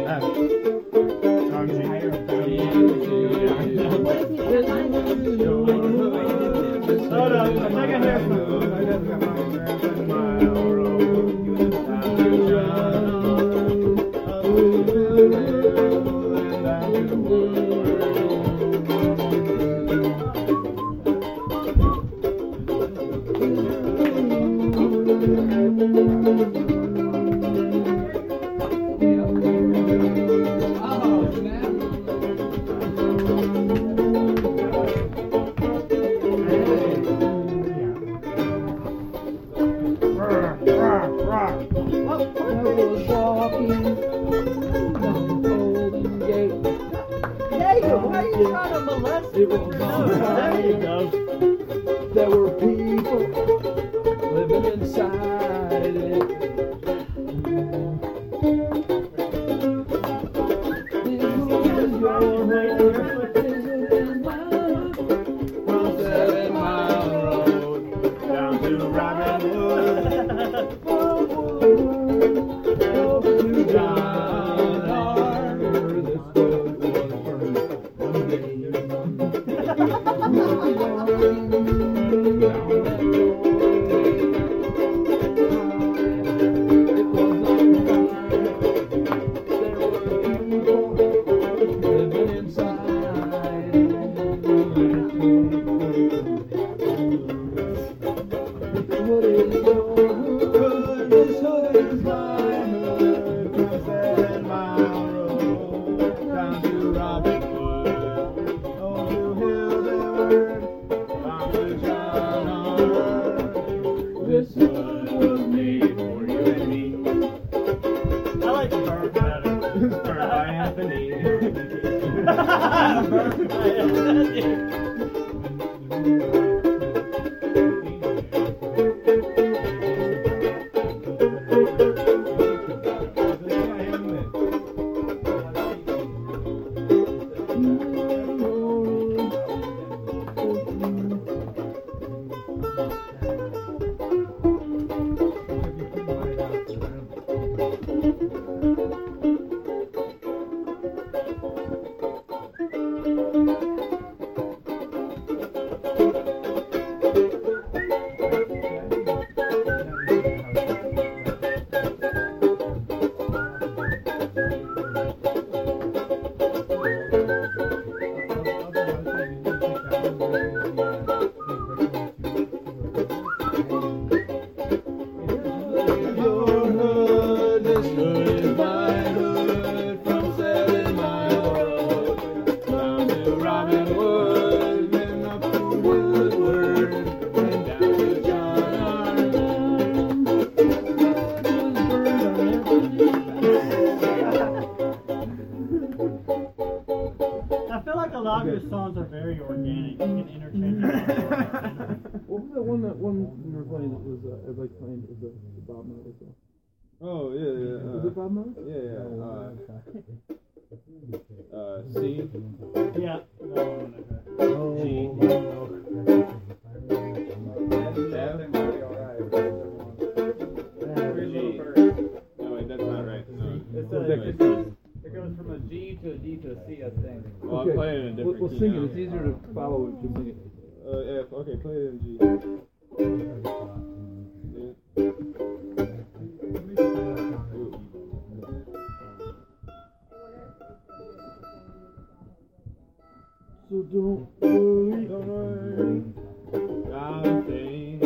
Hold on, I think I hear There were people living inside it. This was your from 7 Mile Road down to Robinwood, over to John Harbor. This was one day. This was made for you and me. I like the bird better. It's Bird by Anthony. Bird by Anthony. A lot of your songs are very organic. You can interchange them. What was that one we were playing that was everybody playing it was the Bob Marley song? Oh yeah. Was it Bob Marley? Yeah. C. Yeah. G. No wait, that's not right. No. It goes from a G to a D to a C, I think. Well, I'm playing in a different We'll key sing now. it. It's easier to follow if you sing it. Yeah, okay, play it in G. So don't worry. About a thing.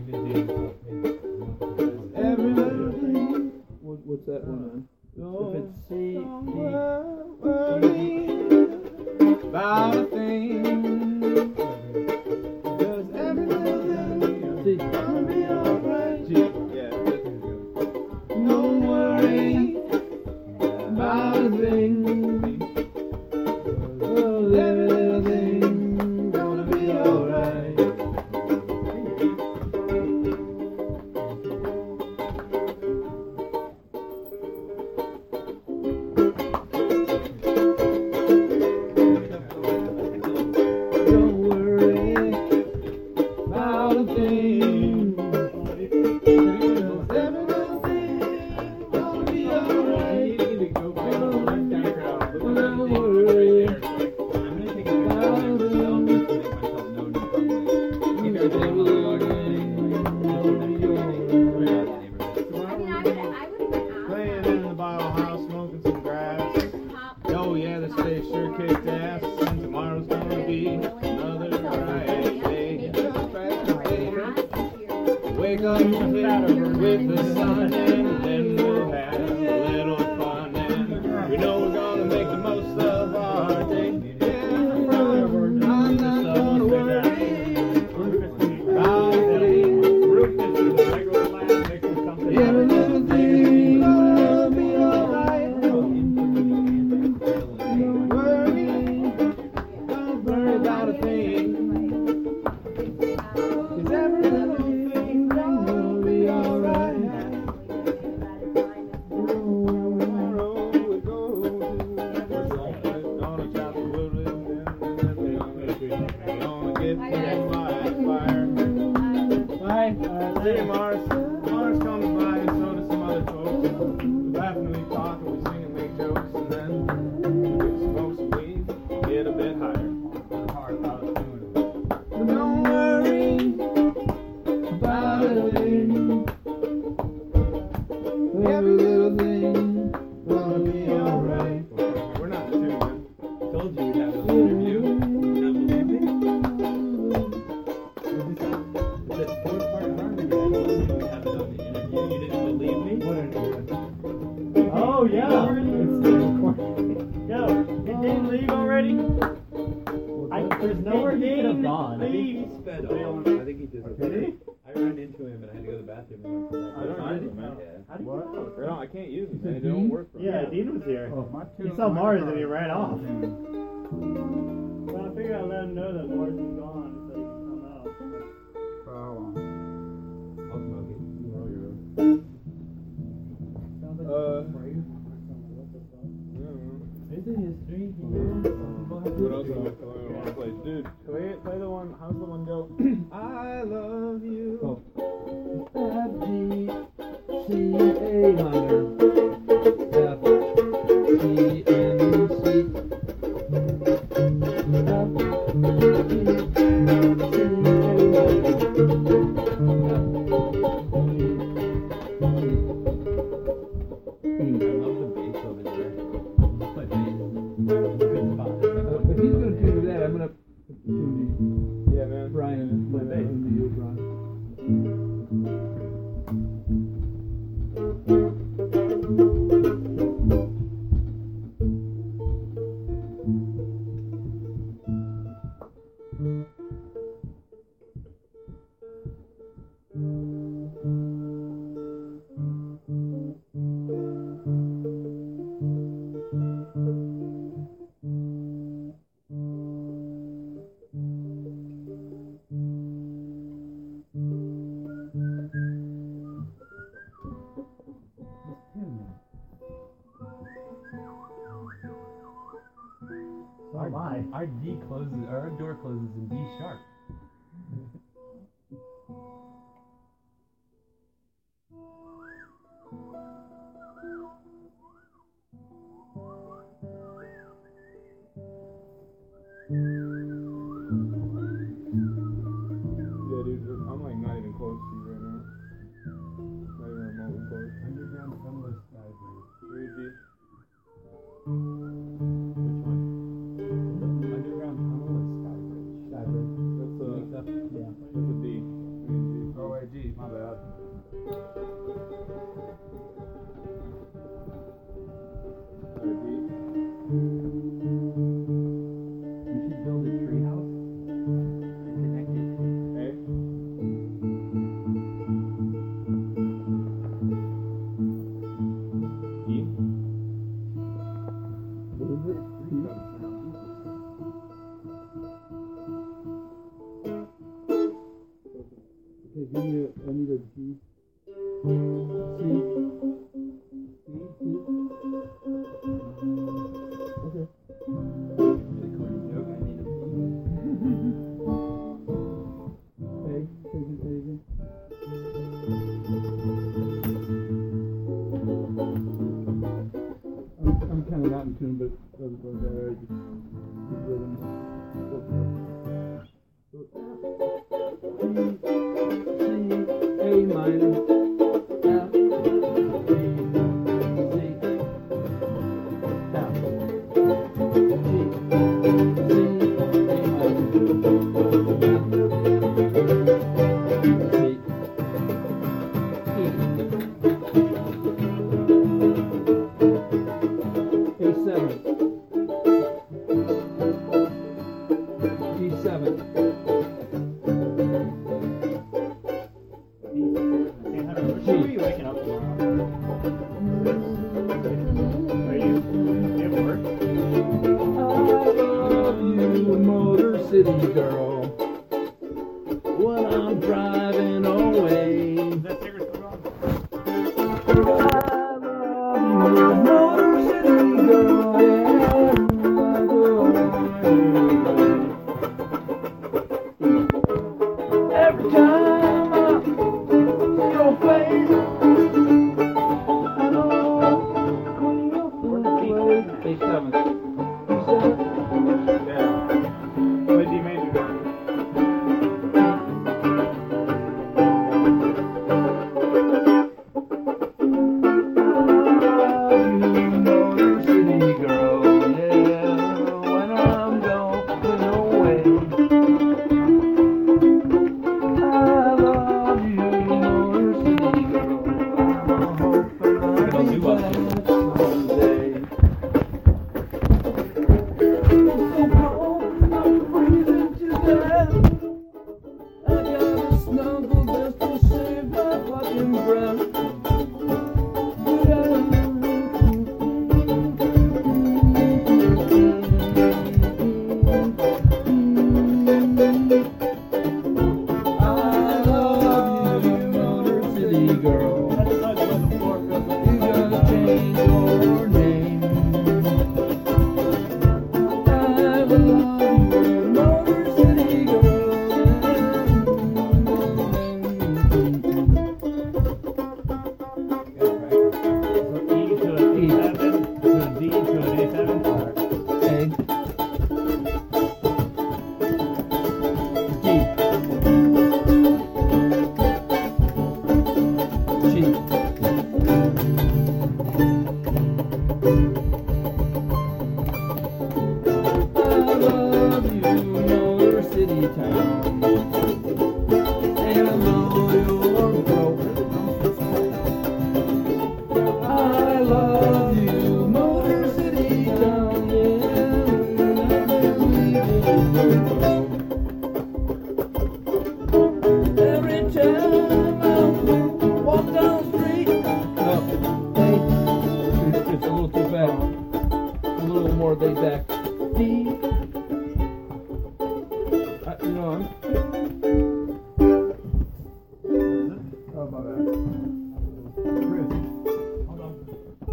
What's that one on? If it's C, About a thing. Cause everything D. gonna be alright. G. Yeah, that's good. Don't worry about a thing. Cause everything's gonna be alright. Today sure kicked ass, and tomorrow's gonna be another Friday day. Wake up here with the sun, and then we'll have a little fun, and we know we're gonna make the most of our day. Yeah, I'm not gonna worry about a thing. Every little thing gonna be alright. Don't worry about a thing. 'Cause every little thing gonna be alright. Tomorrow we go gonna chop the wood and gonna get to that fire. Bye. See you, Mars. Mars comes by and so do some other folks. We laugh and we talk and we sing and make jokes, and then we smoke some weed, get a bit higher. But don't worry about a thing. Every little thing gonna be alright. We're not the two, man. Told you we'd have an interview. You don't believe me? It's a four-part harmony. I told you we'd have it on the interview. You didn't believe me? What interview? Oh, yeah. Yo, it didn't leave already? There's nowhere he could have gone. I think he sped off. I think he just. Did he? I ran into him and I had to go to the bathroom. And went I don't back. use it, man. Yeah. How do you What? know? I don't. I can't use them. They don't work for me. Yeah, Dean was here. My He saw Mars and he ran off. Well, I figured I'd let him know that Mars was gone so he can come out. I'll smoke it. Is it history? What else do I want to play? Dude, play the one. How's the one go? I love you. F, G, C, A minor. F, G, N, C. F, G, C, A I love the bass over there. Play bass. Good spot. If he's gonna do that, I'm gonna do Yeah, man. Brian play bass. You, Brian. Our D closes, or our door closes in D sharp. Yeah, dude. I'm like not even close to you right now. Not even remotely close. Underground sunless sky bridge. 3G. Which one? Underground tunnelless sky bridge. Sky bridge. That's Mix up. Yeah. that's a D. I mean, Oh, wait, G, my bad. G. D. We should build a treehouse and connect it. A. E. What is it? Okay, give me I need a G. C. Okay. Really corny joke. I need a A. Taken. I'm kind of not in tune, but doesn't go there. Just rhythm. C, A minor. F, G, C, F, G, City girl. When I'm driving away, Is that cigarette still on? I love you, Motor City girl. Yeah, every time I see your face, I know when you're away. Page 7. Yeah. Play D major. Motor City girl, yeah, when I'm going away. I love you, Motor City girl. I'm hoping I'll be back someday. It's so cold, I'm freezing to death. I gotta snuggle just to save my fucking breath. I love you, Motor City girl. That's not on the floor, You gotta change your name. I love you, Motor City So E to an A7, to a D to an A7. girl. A. G. G. I love you, Motor City town. And I know you're broke. I love you, Motor City town. Yeah, every time I walk down the street. Hey, it's a little too back. A little more laid back. D. You know, oh, my bad. Chris, hold on.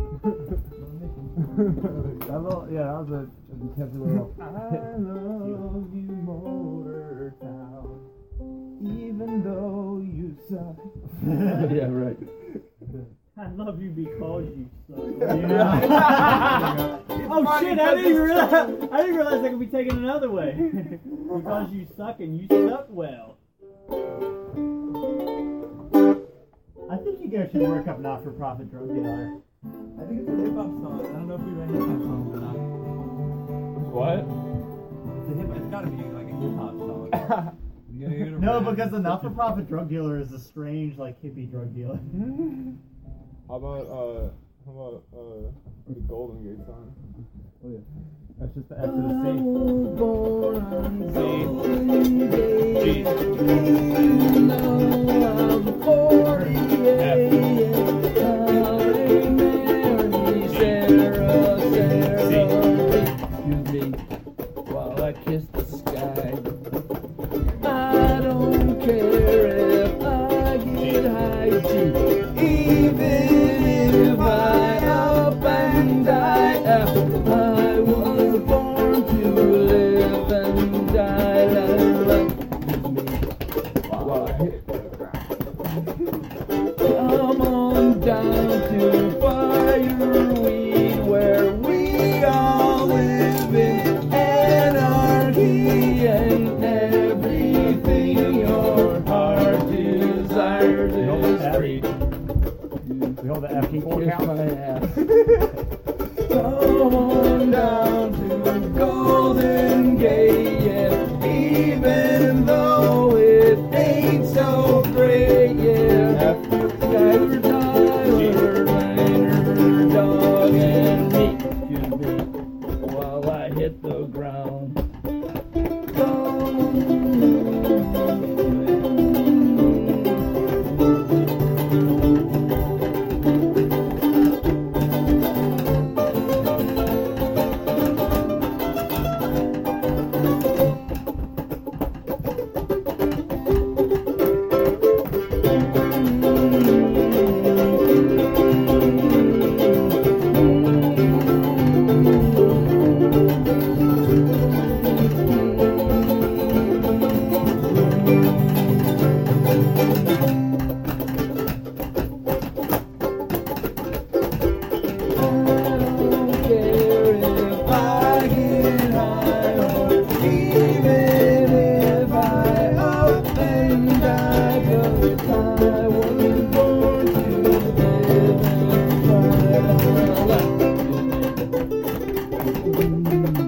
That was a temporary. I love you, Motor Town, even though you suck. Yeah, right. I love you because you suck. Yeah. Oh shit! I didn't realize I could be taken another way. Because you suck and you suck well. I think you guys should work up not-for-profit drug dealer. I think it's a hip hop song. I don't know if we write hip hop songs or not. What? It's gotta be like a hip hop song. You gotta get a No, rap. because the not-for-profit drug dealer is a strange, like, hippie drug dealer. How about the Golden Gate song? Oh yeah. That's just the F to the C. Excuse me, while I kiss the sky. I don't care if I get high too, even if I up and die. I was born to live and die. While I hit the ground. Come on down to Fireweed, where we all live in anarchy, and everything your heart desires is free. We hold the F key Kiss count. my ass. Come on Mm.